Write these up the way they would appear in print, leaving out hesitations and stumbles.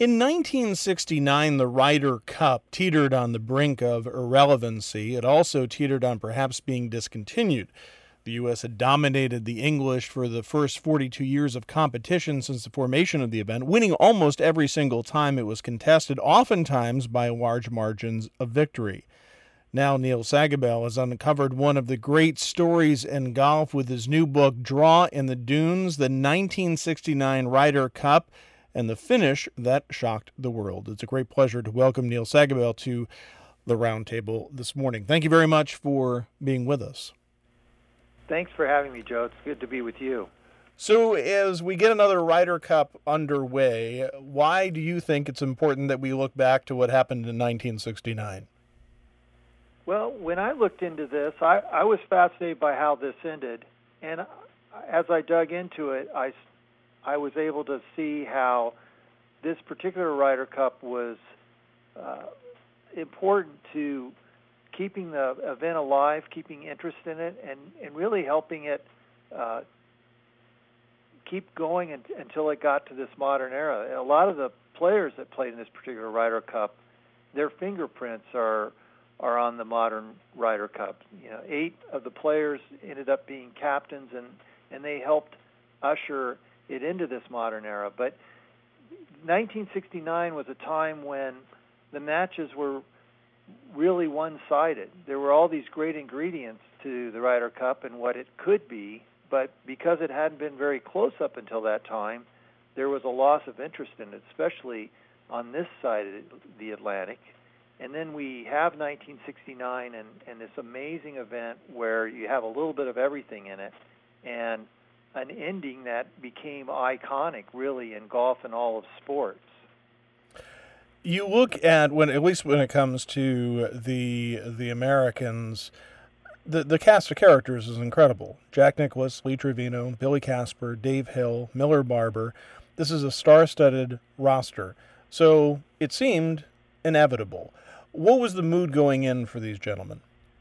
In 1969, the Ryder Cup teetered on the brink of irrelevancy. It also teetered on perhaps being discontinued. The U.S. had dominated the English for the first 42 years of competition since the formation of the event, winning almost every single time it was contested, oftentimes by large margins of victory. Now Neil Sagebel has uncovered one of the great stories in golf with his new book, Draw in the Dunes, the 1969 Ryder Cup, and the finish that shocked the world. It's a great pleasure to welcome Neil Sagebel to the Roundtable this morning. Thank you very much for being with us. Thanks for having me, Joe. It's good to be with you. So as we get another Ryder Cup underway, why do you think it's important that we look back to what happened in 1969? Well, when I looked into this, I was fascinated by how this ended. And as I dug into it, I was able to see how this particular Ryder Cup was important to keeping the event alive, keeping interest in it, and really helping it keep going until it got to this modern era. And a lot of the players that played in this particular Ryder Cup, their fingerprints are on the modern Ryder Cup. 8 of the players ended up being captains, and they helped usher it into this modern era. But 1969 was a time when the matches were really one-sided. There were all these great ingredients to the Ryder Cup and what it could be, but because it hadn't been very close up until that time, there was a loss of interest in it, especially on this side of the Atlantic. And then we have 1969 and this amazing event where you have a little bit of everything in it, and an ending that became iconic, really, in golf and all of sports. You look at, at least when it comes to the Americans, the cast of characters is incredible. Jack Nicklaus, Lee Trevino, Billy Casper, Dave Hill, Miller Barber. This is a star-studded roster. So it seemed inevitable. What was the mood going in for these gentlemen?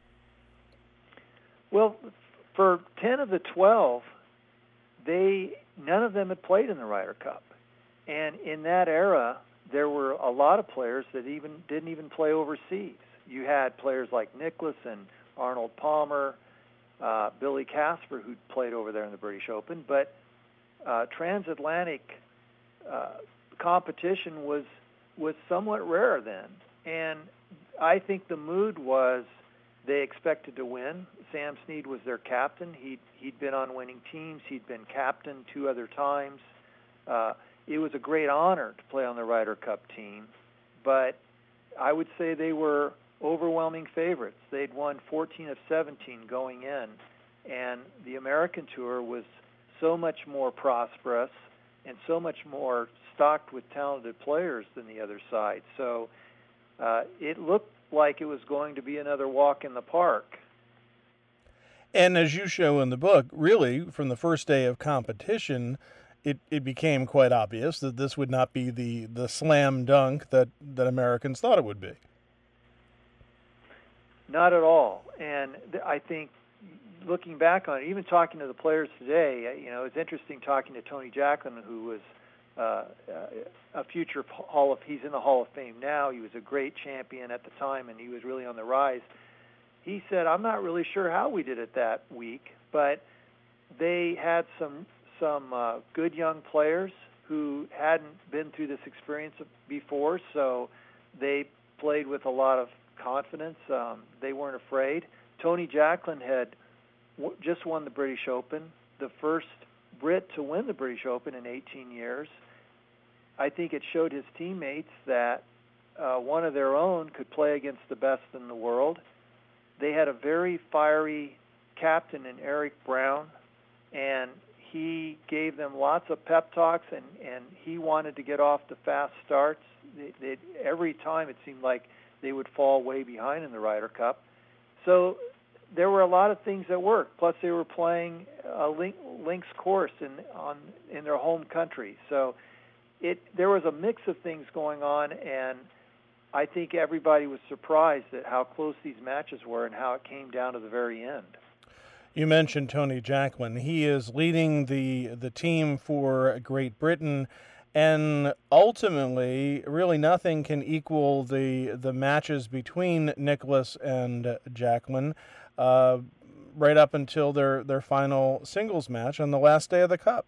Well, for 10 of the 12, none of them had played in the Ryder Cup. And in that era, there were a lot of players that didn't even play overseas. You had players like Nicklaus and Arnold Palmer, Billy Casper, who played over there in the British Open, but transatlantic competition was somewhat rare then. And I think the mood was they expected to win. Sam Snead was their captain. He'd been on winning teams. He'd been captain 2 other times. It was a great honor to play on the Ryder Cup team, but I would say they were overwhelming favorites. They'd won 14 of 17 going in, and the American Tour was so much more prosperous and so much more stocked with talented players than the other side. So it looked like it was going to be another walk in the park. And as you show in the book, really, from the first day of competition, it became quite obvious that this would not be the slam dunk that Americans thought it would be. Not at all. And I think looking back on it, even talking to the players today, it's interesting talking to Tony Jacklin, who was a future he's in the Hall of Fame now. He was a great champion at the time, and he was really on the rise. He said, I'm not really sure how we did it that week, but they had some good young players who hadn't been through this experience before, so they played with a lot of confidence. They weren't afraid. Tony Jacklin had just won the British Open, the first Brit to win the British Open in 18 years. I think it showed his teammates that one of their own could play against the best in the world. They had a very fiery captain in Eric Brown, and he gave them lots of pep talks, and he wanted to get off the fast starts. Every time it seemed like they would fall way behind in the Ryder Cup. So there were a lot of things that worked. Plus, they were playing a links course in their home country. So there was a mix of things going on, and I think everybody was surprised at how close these matches were and how it came down to the very end. You mentioned Tony Jacklin. He is leading the team for Great Britain, And ultimately, really nothing can equal the matches between Nicklaus and Jacklin, right up until their final singles match on the last day of the Cup.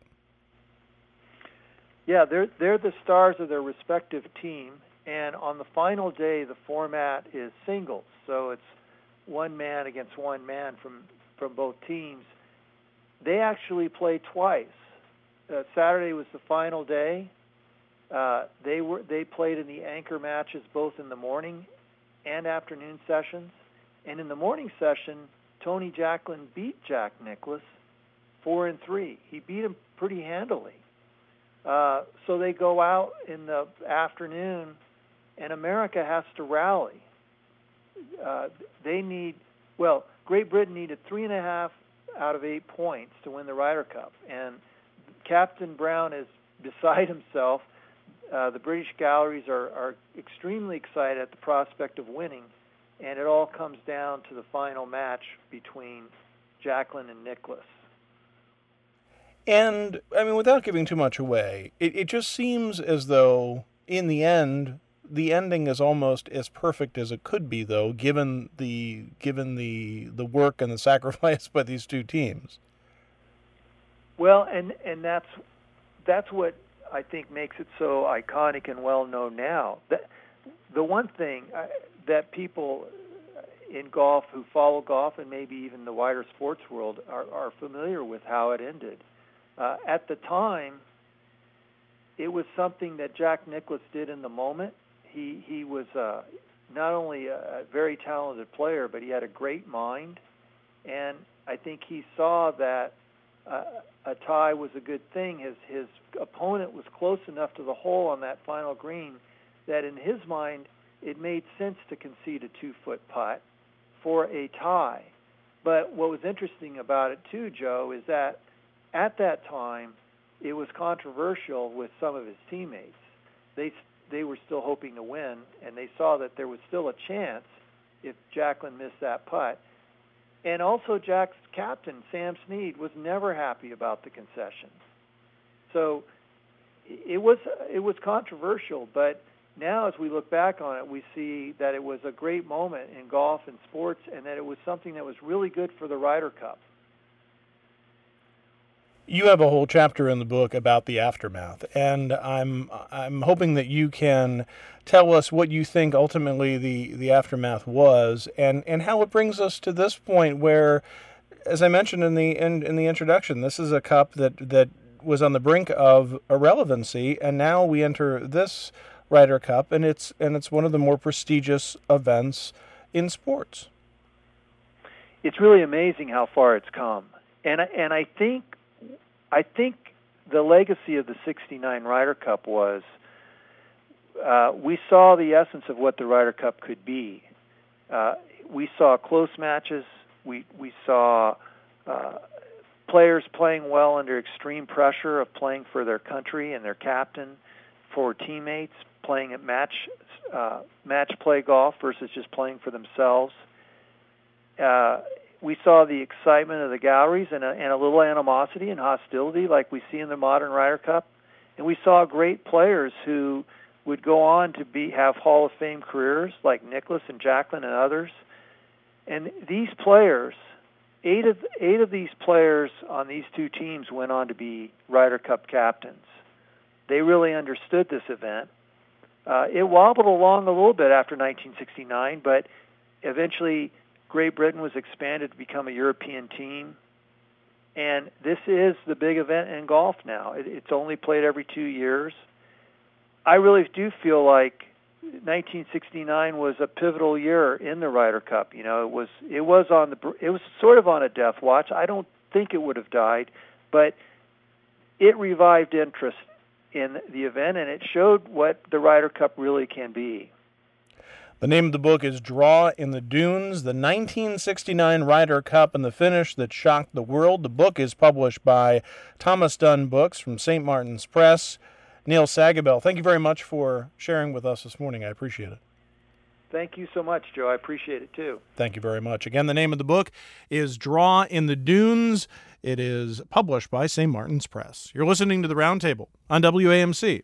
Yeah, they're the stars of their respective team, and on the final day, the format is singles, so it's one man against one man from both teams. They actually play twice. Saturday was the final day. They played in the anchor matches both in the morning and afternoon sessions, and in the morning session, Tony Jacklin beat Jack Nicklaus 4-3. He beat him pretty handily. So they go out in the afternoon, and America has to rally. Great Britain needed 3.5 out of 8 points to win the Ryder Cup, and Captain Brown is beside himself. The British galleries are extremely excited at the prospect of winning, and it all comes down to the final match between Jacklin and Nicklaus. And, I mean, without giving too much away, it just seems as though, in the end, the ending is almost as perfect as it could be, though, given the work and the sacrifice by these two teams. Well, and that's what I think makes it so iconic and well known now. The one thing that people in golf who follow golf and maybe even the wider sports world are familiar with how it ended. At the time, it was something that Jack Nicklaus did in the moment. He was not only a very talented player, but he had a great mind, and I think he saw that a tie was a good thing. His opponent was close enough to the hole on that final green that in his mind it made sense to concede a 2-foot putt for a tie. But what was interesting about it too, Joe, is that at that time it was controversial with some of his teammates. They were still hoping to win, and they saw that there was still a chance if Jacklin missed that putt. And also Jack's captain, Sam Snead, was never happy about the concessions. So it was controversial, but now as we look back on it, we see that it was a great moment in golf and sports, and that it was something that was really good for the Ryder Cup. You have a whole chapter in the book about the aftermath, and I'm hoping that you can tell us what you think ultimately the aftermath was, and how it brings us to this point where, as I mentioned in the introduction, this is a cup that was on the brink of irrelevancy, and now we enter this Ryder Cup, and it's one of the more prestigious events in sports. It's really amazing how far it's come, and I think the legacy of the '69 Ryder Cup was we saw the essence of what the Ryder Cup could be. We saw close matches. We saw players playing well under extreme pressure of playing for their country and their captain, for teammates, playing at match play golf versus just playing for themselves. We saw the excitement of the galleries and a little animosity and hostility like we see in the modern Ryder Cup. And we saw great players who would go on to have Hall of Fame careers like Nicklaus and Jacklin and others. And these players, eight of these players on these two teams went on to be Ryder Cup captains. They really understood this event. It wobbled along a little bit after 1969, but eventually Great Britain was expanded to become a European team, and this is the big event in golf now. It's only played every 2 years. I really do feel like 1969 was a pivotal year in the Ryder Cup. You know, it was sort of on a death watch. I don't think it would have died, but it revived interest in the event, and it showed what the Ryder Cup really can be. The name of the book is Draw in the Dunes, the 1969 Ryder Cup and the finish that shocked the world. The book is published by Thomas Dunn Books from St. Martin's Press. Neil Sagebel, thank you very much for sharing with us this morning. I appreciate it. Thank you so much, Joe. I appreciate it, too. Thank you very much. Again, the name of the book is Draw in the Dunes. It is published by St. Martin's Press. You're listening to The Roundtable on WAMC.